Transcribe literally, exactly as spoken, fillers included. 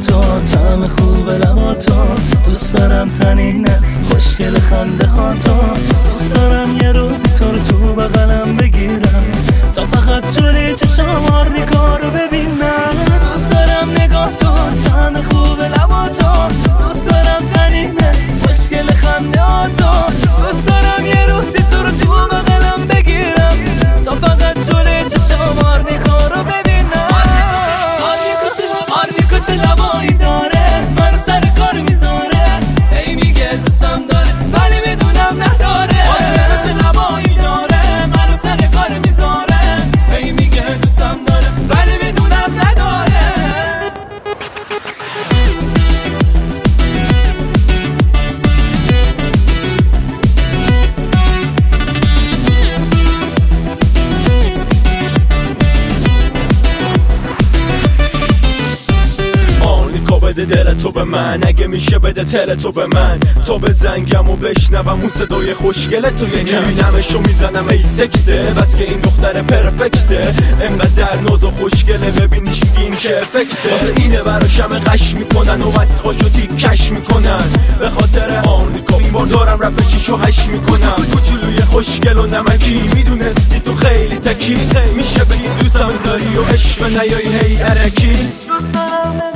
تو، طعم خوب لبا تو، دوست دارم تنینه خوشگل خنده ها تو، دوست دارم یه روزی تو رو تو بغلم بگیرم تا فقط جوری چشم آرنیکا رو ببینم. دوست دارم نگاه تو، طعم خوب لبا تو، دوست دارم تنینه خوشگل خنده ها تو، دوست دارم یه روزی تو رو تو بغلم بگیرم تا فقط جوری چشم آرنیکا رو ببینم. آرنیکا چه لبایی داره منو سر کار میذاره، ای میگه دوستم داره ولی میدونم نداره. آرنیکا چه لبایی داره منو سر کار میذاره، ای میگه دوستم داره ولی میدونم نداره. بده دل تو به من، اگه میشه بده تل تو به من، تو به زنگم و بشنوم اون صدای خوشگل تو یکم نمشو میزنم ای سکته، بس که این دختر پرفکته، انقدر ناز و خوشگله ببینیش میگین که افکته، واسه اینه براشم قش میکنن و وقت خوشو تیکش میکنن، به خاطر آرنیکا این بار دارم رپ چیشو هش میکنم. کوچولوی خوشگل و نمکی میدونستی تو خیلی تکی، میشه بگی دوستم داری و عشق نیایی هی ارکی.